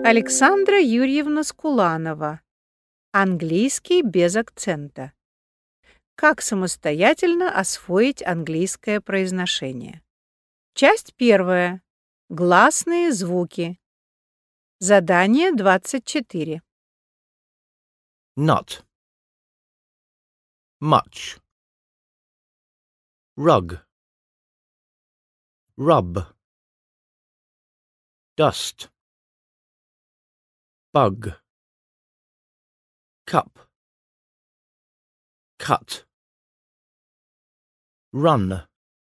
Александра Юрьевна Скуланова. Английский без акцента. Как самостоятельно освоить английское произношение. Часть первая. Гласные звуки. Задание 24. Nut. Much. Rug. Rub. Dust. Bug. Cup. Cut. Run.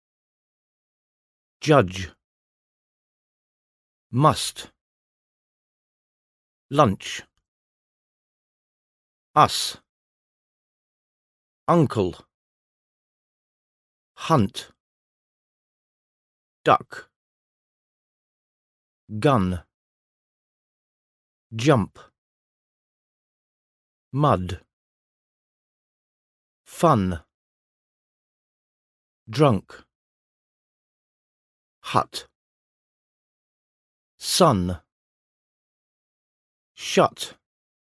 Judge. Must. Lunch. Us. Uncle. Hunt. Duck. Gun. Jump. Mud. Fun. Drunk. Hut. Sun. Shut.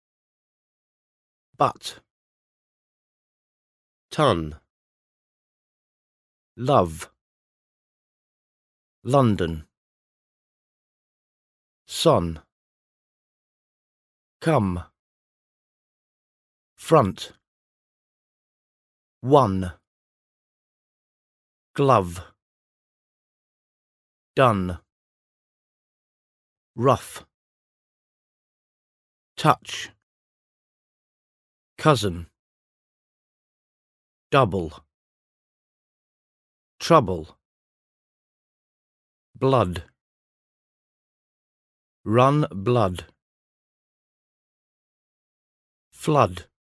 But. Ton. Love. London. Son. Come. Front. One. Glove. Done. Rough. Touch. Cousin. Double. Trouble. Blood. Run blood. Flood.